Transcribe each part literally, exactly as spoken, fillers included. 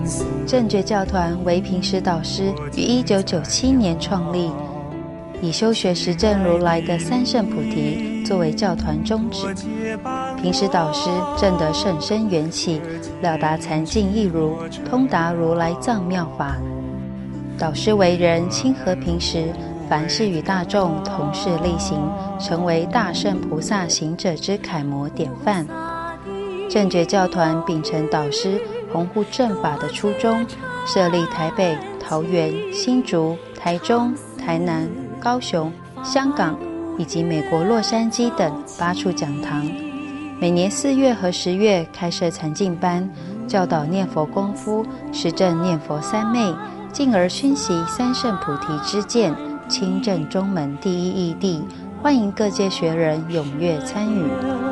正觉教团为平时导师于一九九七年创立，以修学实证如来的三圣菩提作为教团宗旨。平时导师证得甚深缘起，了达禅境义如，通达如来藏妙法。导师为人亲和平时，凡事与大众同事力行，成为大圣菩萨行者之楷模典范。正觉教团秉承导师弘护正法的初衷，设立台北、桃园、新竹、台中、台南、高雄、香港以及美国洛杉矶等八处讲堂。每年四月和十月开设禅净班，教导念佛功夫，实证念佛三昧，进而熏习三圣菩提之见，亲证中门第一义谛。欢迎各界学人踊跃参与。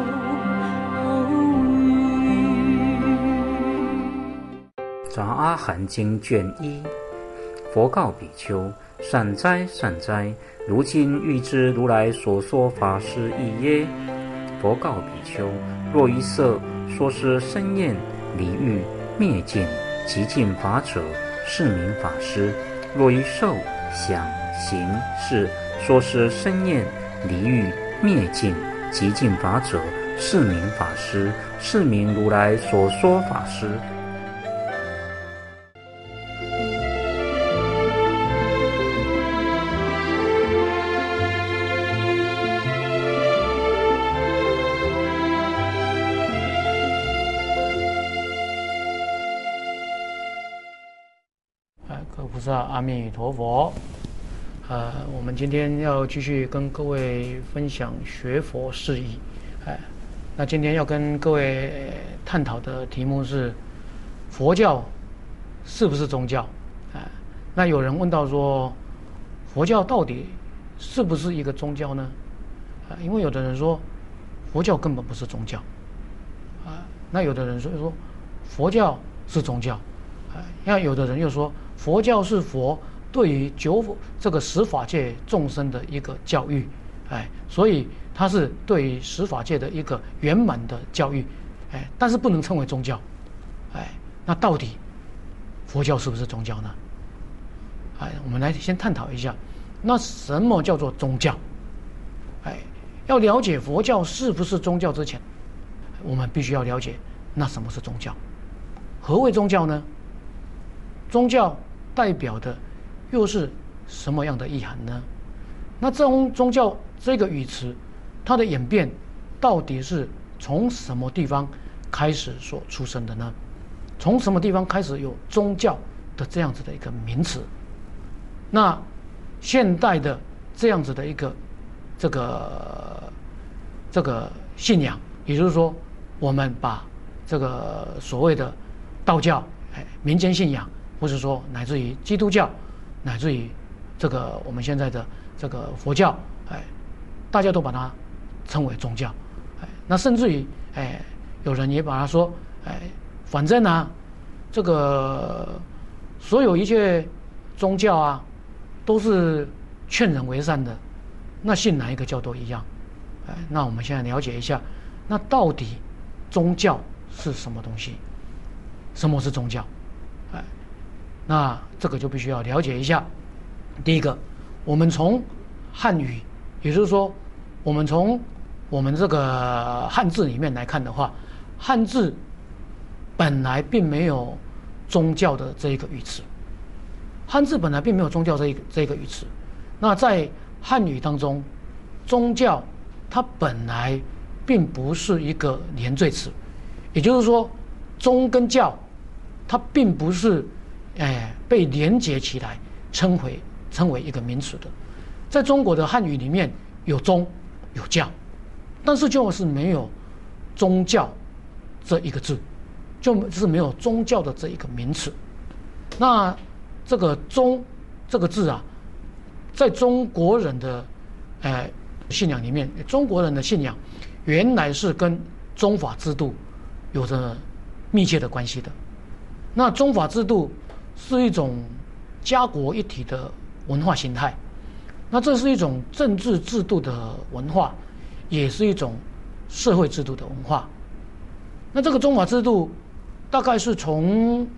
杂阿含经卷一，佛告比丘：善哉善哉，如今欲知如来所说法是义耶？佛告比丘：若于色说是生厌离欲灭尽极尽法者，是名法师；若于受想行识说是生厌离欲灭尽极尽法者，是名法师，是名如来所说法师。 各菩萨阿弥陀佛。呃，我们今天要继续跟各位分享学佛事宜。哎，那今天要跟各位探讨的题目是佛教是不是宗教？哎，那有人问到说，佛教到底是不是一个宗教呢？啊，因为有的人说佛教根本不是宗教，啊，那有的人说说佛教是宗教，啊，那有的人又说佛教是佛对于九这个十法界众生的一个教育，哎，所以它是对于十法界的一个圆满的教育，哎，但是不能称为宗教，哎，那到底佛教是不是宗教呢？哎，我们来先探讨一下，那什么叫做宗教？哎，要了解佛教是不是宗教之前，我们必须要了解那什么是宗教。何谓宗教呢？宗教代表的又是什么样的意涵呢？那宗宗教这个语词，它的演变到底是从什么地方开始所出生的呢？从什么地方开始有宗教的这样子的一个名词？那现代的这样子的一个这个这个信仰，也就是说，我们把这个所谓的道教、哎民间信仰，或是说乃至于基督教，乃至于这个我们现在的这个佛教，哎，大家都把它称为宗教，哎，那甚至于哎，有人也把它说，哎，反正啊，这个所有一切宗教啊，都是劝人为善的，那信哪一个教都一样，哎，那我们现在了解一下，那到底宗教是什么东西？什么是宗教？哎，那这个就必须要了解一下。第一个，我们从汉语，也就是说，我们从我们这个汉字里面来看的话，汉字本来并没有宗教的这一个语词，汉字本来并没有宗教这一个这一个语词。那在汉语当中，宗教它本来并不是一个连缀词，也就是说，宗跟教它并不是哎被连结起来称为称为一个名词的。在中国的汉语里面有宗有教，但是就是没有宗教这一个字，就是没有宗教的这一个名词。那这个宗这个字啊，在中国人的呃信仰里面，中国人的信仰原来是跟宗法制度有着密切的关系的。那宗法制度是一种家国一体的文化形态，那这是一种政治制度的文化，也是一种社会制度的文化。那这个宗法制度大概是从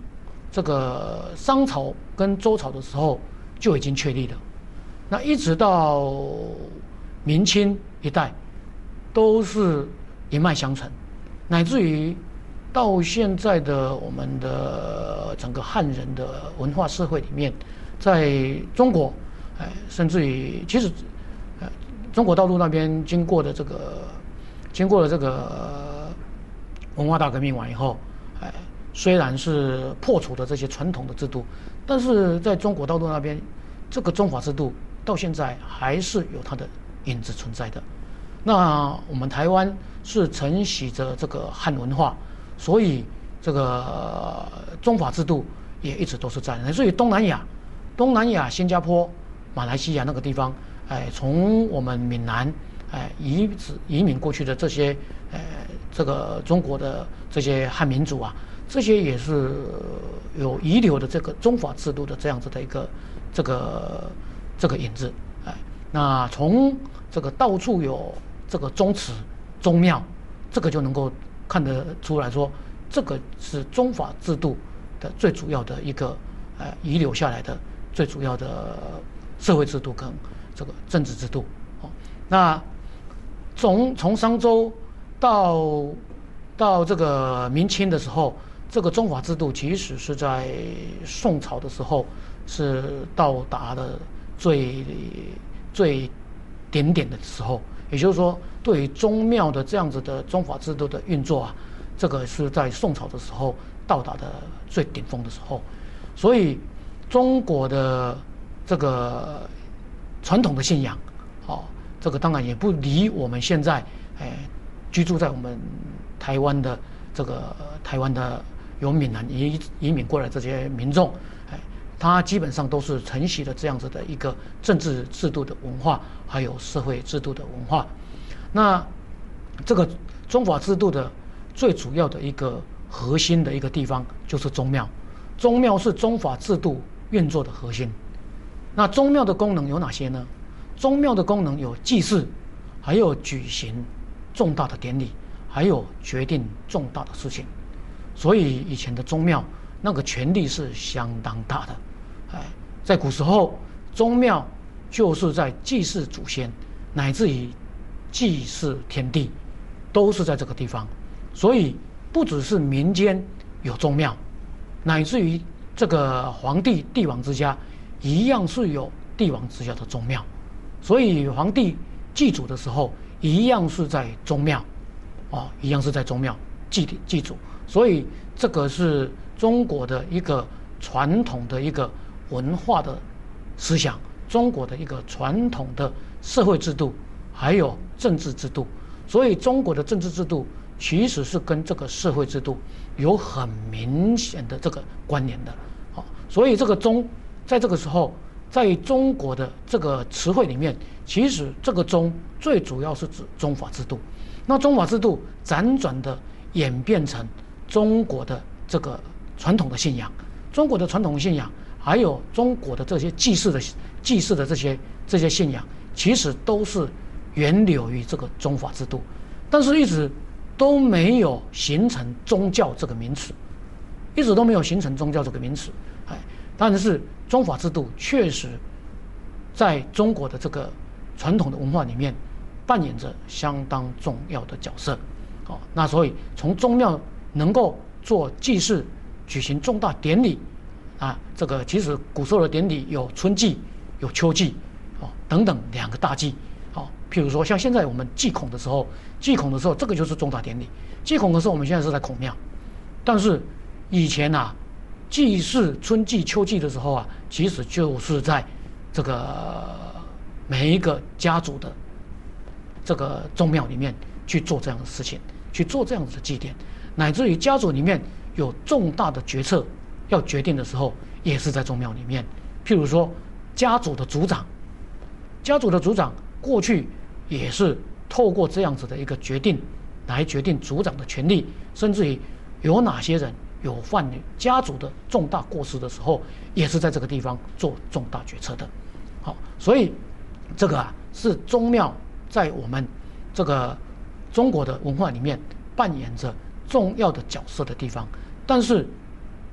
这个商朝跟周朝的时候就已经确立了，那一直到明清一代都是一脉相承，乃至于到现在的我们的整个汉人的文化社会里面，在中国，哎，甚至于其实，呃，中国大陆那边经过的这个，经过了这个文化大革命完以后，哎，虽然是破除了这些传统的制度，但是在中国大陆那边，这个宗法制度到现在还是有它的影子存在的。那我们台湾是承袭着这个汉文化，所以这个宗法制度也一直都是在的。所以东南亚、东南亚、新加坡、马来西亚那个地方，哎，从我们闽南哎移移民过去的这些，呃，这个中国的这些汉民族啊，这些也是有遗留的这个宗法制度的这样子的一个这个这个影子。哎，那从这个到处有这个宗祠、宗庙，这个就能够看得出来说，这个是宗法制度的最主要的一个呃遗留下来的最主要的社会制度跟这个政治制度。哦，那从从商周到到这个明清的时候，这个宗法制度其实是在宋朝的时候是到达了最最顶点的时候。也就是说，对于宗庙的这样子的宗法制度的运作啊，这个是在宋朝的时候到达的最顶峰的时候。所以，中国的这个传统的信仰，哦，这个当然也不离我们现在，哎，居住在我们台湾的这个台湾的由闽南移移民过来这些民众，哎，他基本上都是承袭了这样子的一个政治制度的文化，还有社会制度的文化。那这个宗法制度的最主要的一个核心的一个地方就是宗庙。宗庙是宗法制度运作的核心。那宗庙的功能有哪些呢？宗庙的功能有祭祀，还有举行重大的典礼，还有决定重大的事情。所以以前的宗庙那个权力是相当大的。哎，在古时候，宗庙就是在祭祀祖先，乃至于祭祀天地，都是在这个地方。所以不只是民间有宗庙，乃至于这个皇帝帝王之家一样是有帝王之家的宗庙。所以皇帝祭祖的时候一样是在宗庙，哦，一样是在宗庙祭祭祖。所以这个是中国的一个传统的一个文化的思想，中国的一个传统的社会制度，还有政治制度。所以中国的政治制度其实是跟这个社会制度有很明显的这个关联的。好，所以这个宗在这个时候，在中国的这个词汇里面，其实这个宗最主要是指宗法制度。那宗法制度辗转的演变成中国的这个传统的信仰，中国的传统信仰，还有中国的这些祭祀的祭祀的这些这些信仰，其实都是源流于这个宗法制度，但是一直都没有形成宗教这个名词，一直都没有形成宗教这个名词。哎，但是宗法制度确实在中国的这个传统的文化里面扮演着相当重要的角色。哦，那所以从宗庙能够做祭祀、举行重大典礼啊，这个其实古时候的典礼有春祭、有秋祭，哦等等两个大祭。哦，譬如说像现在我们祭孔的时候，祭孔的时候这个就是重大典礼。祭孔的时候我们现在是在孔庙，但是以前啊，祭祀春祭、秋祭的时候啊，其实就是在这个每一个家族的这个宗庙里面去做这样的事情，去做这样子的祭典，乃至于家族里面有重大的决策要决定的时候，也是在宗庙里面。譬如说家族的族长，家族的族长过去也是透过这样子的一个决定来决定族长的权利，甚至于有哪些人有犯家族的重大过失的时候，也是在这个地方做重大决策的。好，所以这个啊是宗庙在我们这个中国的文化里面扮演着重要的角色的地方。但是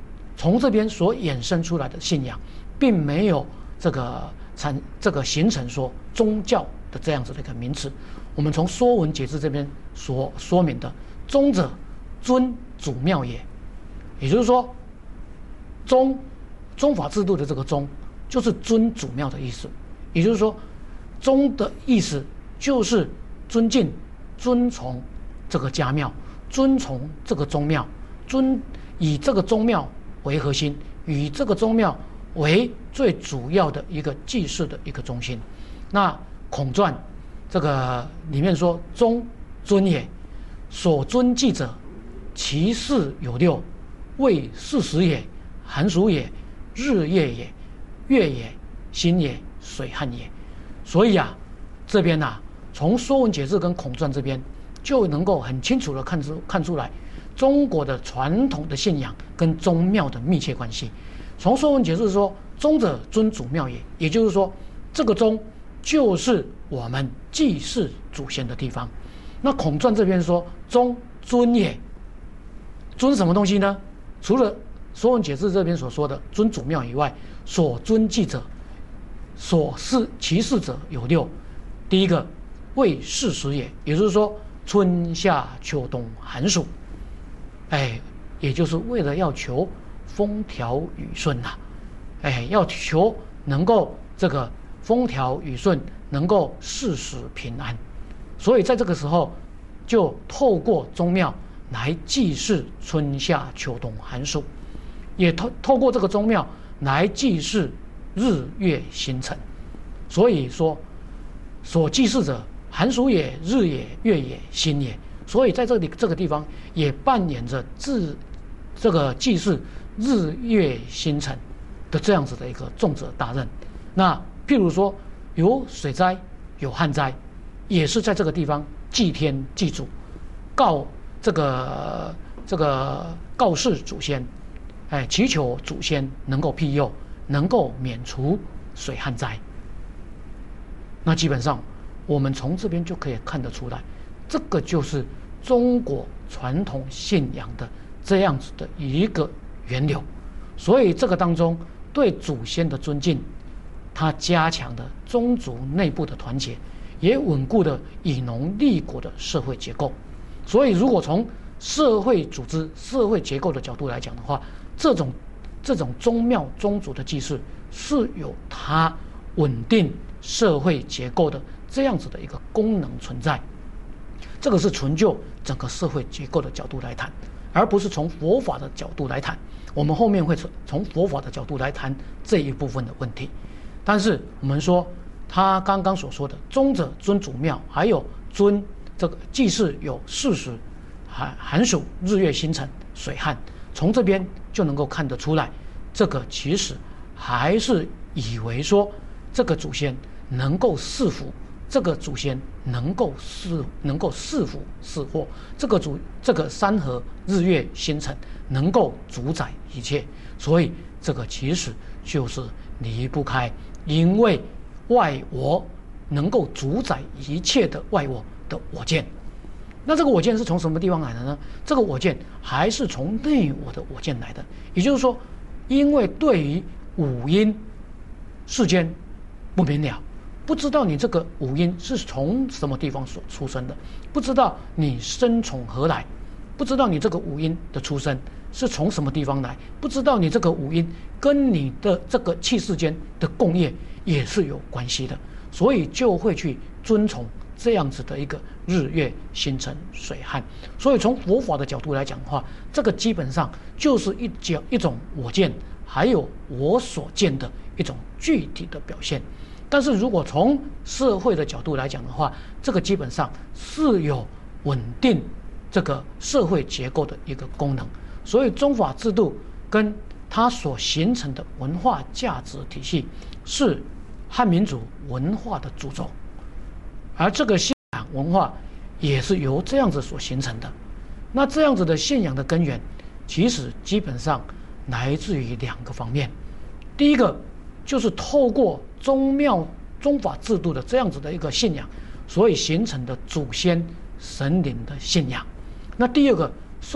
从这边所衍生出来的信仰，并没有这个产这个形成说宗教的这样子的一个名词。我们从《说文解字》这边所说明的“宗者，尊祖庙也”，也就是说，宗宗法制度的这个宗，就是尊祖庙的意思。也就是说，宗的意思就是尊敬、遵从这个家庙，遵从这个宗庙，尊以这个宗庙为核心，以这个宗庙为最主要的一个祭祀的一个中心。那孔传这个里面说：“宗，尊也，所尊祭者，其事有六：位、四时也，寒暑也，日夜也，月也，星也，水旱也。”所以啊，这边啊，从《说文解字》跟孔传这边就能够很清楚的看出看出来中国的传统的信仰跟宗庙的密切关系。从《说文解字》说：“宗者，尊祖庙也”，也就是说，这个宗就是我们祭祀祖先的地方。那孔传这边说：“宗，尊也。”尊什么东西呢？除了《说文解字》这边所说的尊祖庙以外，所尊祭者，所事其事者有六。第一个，为四时也，也就是说春夏秋冬寒暑，哎，也就是为了要求风调雨顺呐、啊，哎，要求能够这个风调雨顺，能够事事平安。所以在这个时候，就透过宗庙来祭祀春夏秋冬寒暑，也透透过这个宗庙来祭祀日月星辰。所以说，所祭祀者，寒暑也，日也，月也，星也。所以在这里这个地方也扮演着自这个祭祀日月星辰的这样子的一个重责大任。那譬如说有水灾有旱灾，也是在这个地方祭天祭祖，告这个这个告示祖先，哎，祈求祖先能够庇佑，能够免除水旱灾。那基本上我们从这边就可以看得出来，这个就是中国传统信仰的这样子的一个源流。所以这个当中对祖先的尊敬，它加强了宗族内部的团结，也稳固了以农立国的社会结构。所以如果从社会组织、社会结构的角度来讲的话，这种这种宗庙宗族的祭祀是有它稳定社会结构的这样子的一个功能存在。这个是纯就整个社会结构的角度来谈，而不是从佛法的角度来谈。我们后面会从佛法的角度来谈这一部分的问题。但是我们说他刚刚所说的宗者尊祖庙，还有尊这个祭祀有四时、寒寒暑、日月星辰、水旱，从这边就能够看得出来，这个其实还是以为说这个祖先能够赐福，这个祖先能够赐能够赐福赐祸，这个主这个山河日月星辰能够主宰一切。所以这个其实就是离不开因为外我能够主宰一切的外我的我见。那这个我见是从什么地方来的呢？这个我见还是从内我的我见来的。也就是说，因为对于五阴世间不明了，不知道你这个五阴是从什么地方所出生的，不知道你生从何来，不知道你这个五阴的出生是从什么地方来，不知道你这个五阴跟你的这个气世间的共业也是有关系的，所以就会去遵从这样子的一个日月星辰水旱。所以从佛法的角度来讲的话，这个基本上就是一讲一种我见还有我所见的一种具体的表现。但是如果从社会的角度来讲的话，这个基本上是有稳定这个社会结构的一个功能。所以宗法制度跟它所形成的文化价值体系是汉民族文化的主轴，而这个信仰文化也是由这样子所形成的。那这样子的信仰的根源其实基本上来自于两个方面。第一个就是透过宗庙宗法制度的这样子的一个信仰，所以形成的祖先神灵的信仰。那第二个说，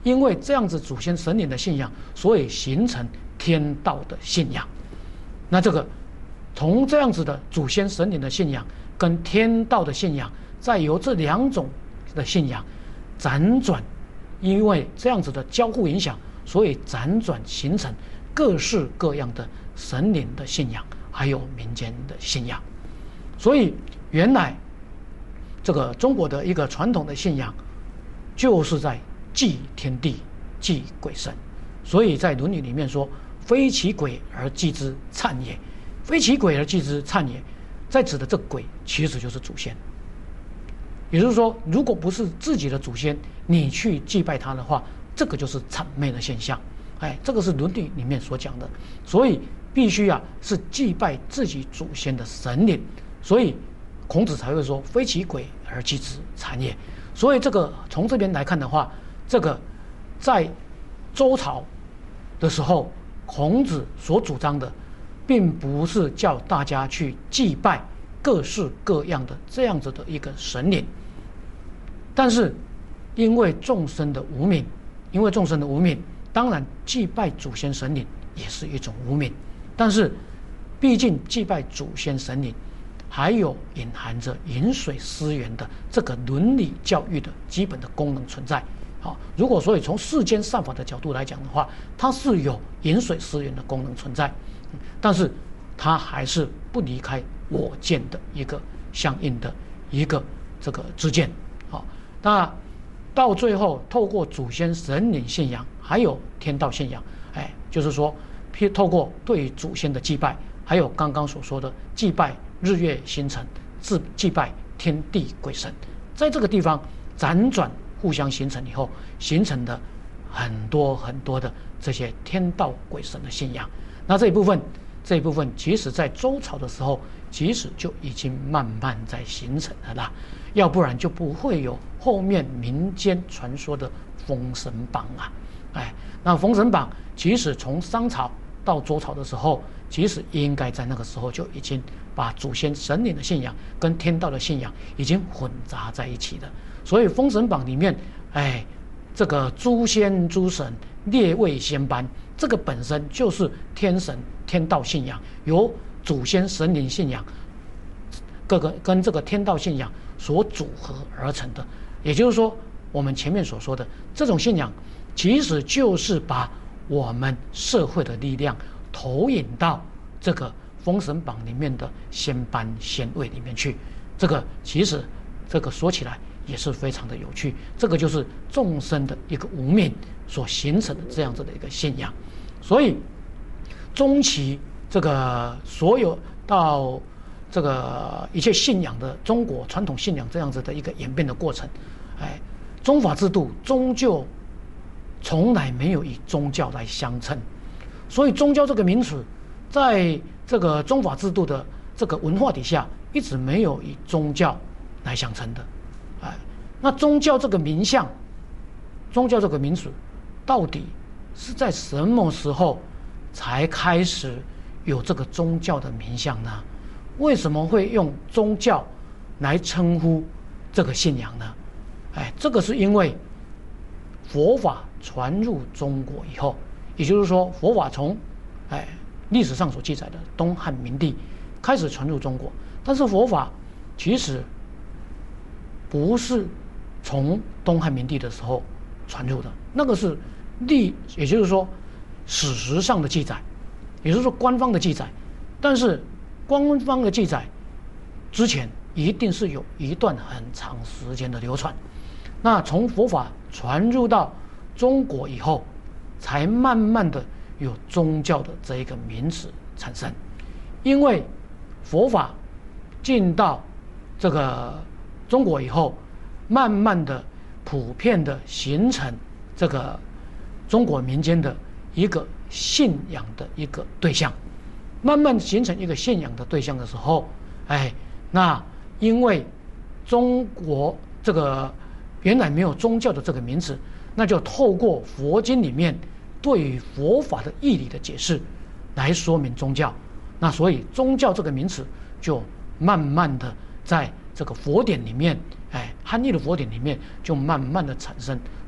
因为这样子祖先神灵的信仰，所以形成天道的信仰。那这个从这样子的祖先神灵的信仰跟天道的信仰，再由这两种的信仰辗转，因为这样子的交互影响，所以辗转形成各式各样的神灵的信仰，还有民间的信仰。所以原来这个中国的一个传统的信仰，就是在祭天地、祭鬼神。所以在《论语》里面说：“非其鬼而祭之，谄也；非其鬼而祭之，谄也。”在指的这鬼，其实就是祖先。也就是说，如果不是自己的祖先，你去祭拜他的话，这个就是谄媚的现象。哎，这个是《论语》里面所讲的。所以必须啊，是祭拜自己祖先的神灵。所以孔子才会说：“非其鬼而祭之，谄也。”所以这个从这边来看的话，这个在周朝的时候，孔子所主张的，并不是叫大家去祭拜各式各样的这样子的一个神灵，但是因为众生的无明，因为众生的无明，当然祭拜祖先神灵也是一种无明，但是毕竟祭拜祖先神灵还有隐含着饮水思源的这个伦理教育的基本的功能存在。好，如果所以从世间善法的角度来讲的话，它是有饮水思源的功能存在，但是它还是不离开我见的一个相应的一个这个知见。好，那到最后透过祖先神灵信仰还有天道信仰，哎，就是说透过对祖先的祭拜，还有刚刚所说的祭拜日月星辰，祭祭拜天地鬼神，在这个地方辗转互相形成以后，形成的很多很多的这些天道鬼神的信仰。那这一部分这一部分其实在周朝的时候，其实就已经慢慢在形成了啦，要不然就不会有后面民间传说的封神榜啊。哎，那封神榜其实从商朝到周朝的时候，其实应该在那个时候就已经把祖先神灵的信仰跟天道的信仰已经混杂在一起的。所以封神榜里面，哎，这个诸仙诸神列位仙班，这个本身就是天神天道信仰，由祖先神灵信仰各个跟这个天道信仰所组合而成的。也就是说，我们前面所说的这种信仰，其实就是把我们社会的力量投影到这个封神榜里面的仙班仙位里面去。这个其实这个说起来也是非常的有趣，这个就是众生的一个无明所形成的这样子的一个信仰。所以终其这个所有到这个一切信仰的中国传统信仰这样子的一个演变的过程，哎，宗法制度终究从来没有以宗教来相称。所以宗教这个名词在这个宗法制度的这个文化底下一直没有以宗教来相称的。哎，那宗教这个名相，宗教这个名词到底是在什么时候才开始有这个宗教的名相呢？为什么会用宗教来称呼这个信仰呢？哎，这个是因为佛法传入中国以后，也就是说佛法从哎历史上所记载的东汉明帝开始传入中国，但是佛法其实不是从东汉明帝的时候传入的，那个是历，也就是说史实上的记载，也就是说官方的记载，但是官方的记载之前一定是有一段很长时间的流传。那从佛法传入到中国以后，才慢慢的有宗教的这一个名词产生。因为佛法进到这个中国以后，慢慢的普遍的形成这个中国民间的一个信仰的一个对象，慢慢形成一个信仰的对象的时候，哎，那因为中国这个原来没有宗教的这个名词，那就透过佛经里面对于佛法的义理的解释来说明宗教。那所以宗教这个名词就慢慢的在这个佛典里面，哎，汉译的佛典里面就慢慢的产生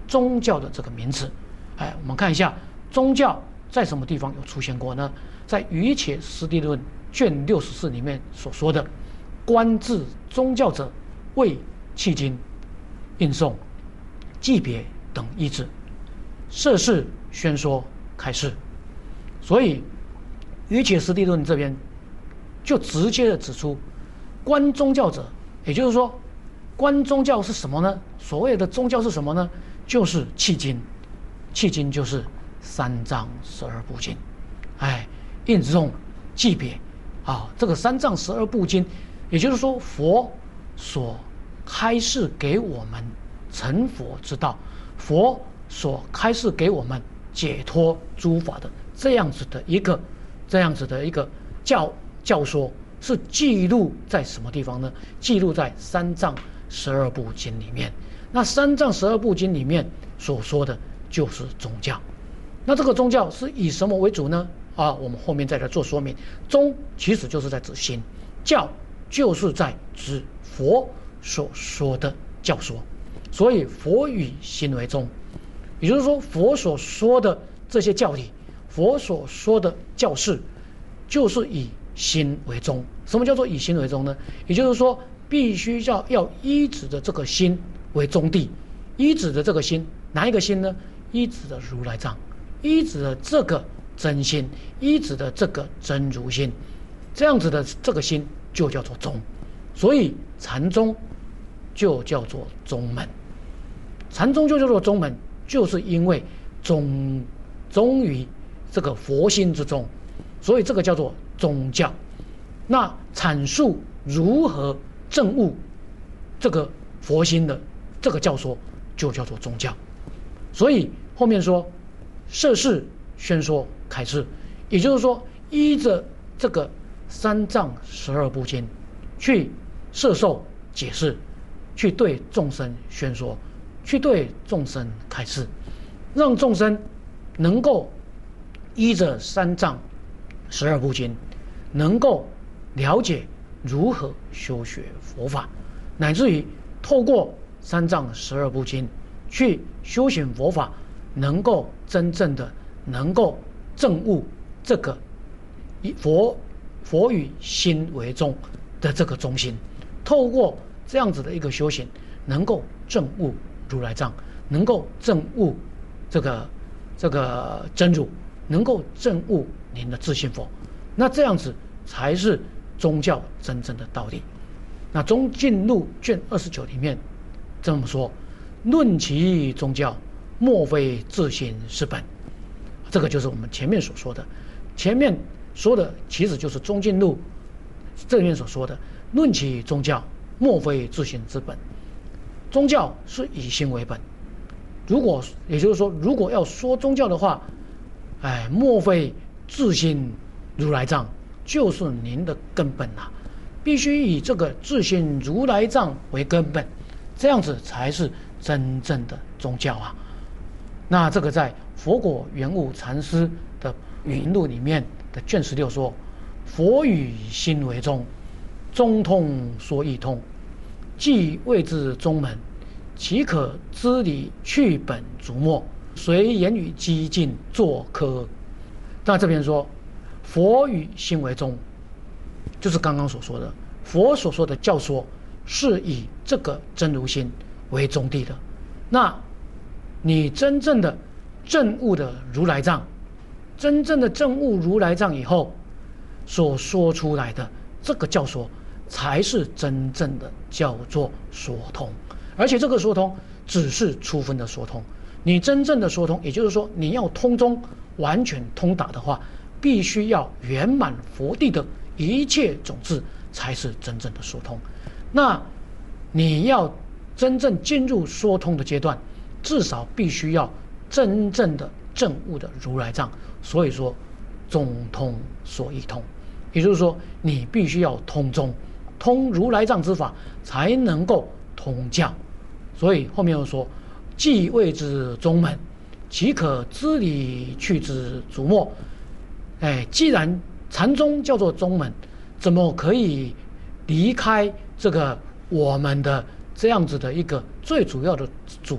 宗教的这个名词。哎，我们看一下宗教在什么地方有出现过呢？在《瑜伽师地论》卷六十四里面所说的“观治宗教者，为迄今、印诵、记别等义字，涉事宣说开示”。所以《瑜伽师地论》这边就直接的指出，观宗教者，也就是说，观宗教是什么呢？所谓的宗教是什么呢？就是契经，契经就是三藏十二部经，哎，印诵、记别，啊，这个三藏十二部经，也就是说佛所开示给我们成佛之道，佛所开示给我们解脱诸法的这样子的一个这样子的一个教教说，是记录在什么地方呢？记录在三藏十二部经里面。那三藏十二部经里面所说的就是宗教。那这个宗教是以什么为主呢？啊，我们后面再来做说明。宗其实就是在指心，教就是在指佛所说的教说，所以佛以心为宗，也就是说佛所说的这些教理，佛所说的教示，就是以心为宗。什么叫做以心为宗呢？也就是说必须要要依止的这个心为宗地，依止的这个心，哪一个心呢？依止的如来藏，依止的这个真心，依止的这个真如心，这样子的这个心就叫做宗。所以禅宗就叫做宗门，禅宗就叫做宗门，就是因为宗宗于这个佛心之中，所以这个叫做宗教。那阐述如何证悟这个佛心的这个教说，就叫做宗教。所以后面说涉事宣说开示，也就是说依着这个三藏十二部经去摄受解释，去对众生宣说，去对众生开示，让众生能够依着三藏十二部经能够了解如何修学佛法，乃至于透过三藏十二部经去修行佛法，能够真正的能够证悟这个以佛佛与心为宗的这个中心，透过这样子的一个修行，能够证悟如来藏，能够证悟这个这个真如，能够证悟您的自信佛，那这样子才是宗教真正的道理。那《中进录》卷二十九里面这么说：论其宗教，莫非自心是本。这个就是我们前面所说的，前面说的其实就是《中进录》这里面所说的，论其宗教，莫非自心之本。宗教是以心为本，如果也就是说，如果要说宗教的话，哎，莫非自心如来藏就是您的根本啊，必须以这个自心如来藏为根本，这样子才是真正的宗教啊。那这个在佛果圆悟禅师的语音录里面的卷十六说：佛与心为宗，宗通说义通，既谓之宗门，岂可知理去本逐末，随言语激进作科。那这边说佛与心为宗，就是刚刚所说的佛所说的教说是以这个真如心为宗地的。那你真正的证悟的如来藏，真正的证悟如来藏以后所说出来的这个教说，才是真正的叫做说通。而且这个说通只是初分的说通，你真正的说通，也就是说你要通中完全通达的话，必须要圆满佛地的一切种子，才是真正的说通。那你要真正进入说通的阶段，至少必须要真正的证悟的如来藏。所以说中通说义通，也就是说你必须要通中，通如来藏之法，才能够通教。所以后面又说：既谓之宗门，岂可知理去之逐末。哎，既然禅宗叫做宗门，怎么可以离开这个我们的这样子的一个最主要的主干，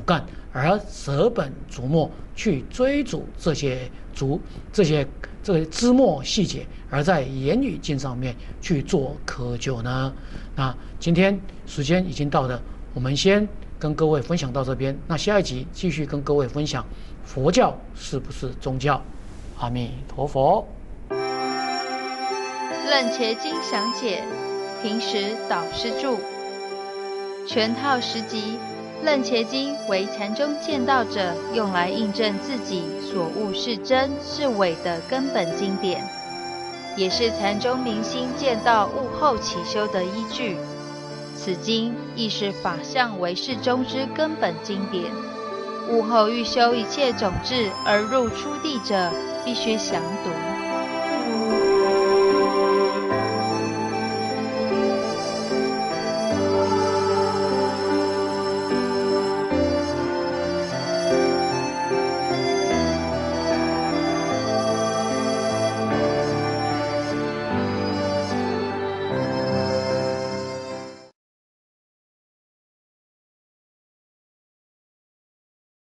而舍本逐末去追逐这些逐这些这个枝末细节，而在言语经上面去做窠臼呢？那今天时间已经到了，我们先跟各位分享到这边。那下一集继续跟各位分享佛教是不是宗教？阿弥陀佛。 楞伽经详解，平时导师著，全套十集。楞伽经为禅宗见道者用来印证自己所悟是真是伪的根本经典，也是禅宗明心见道悟后起修的依据。此经亦是法相唯识中之根本经典，悟后欲修一切种智而入初地者，必须详读。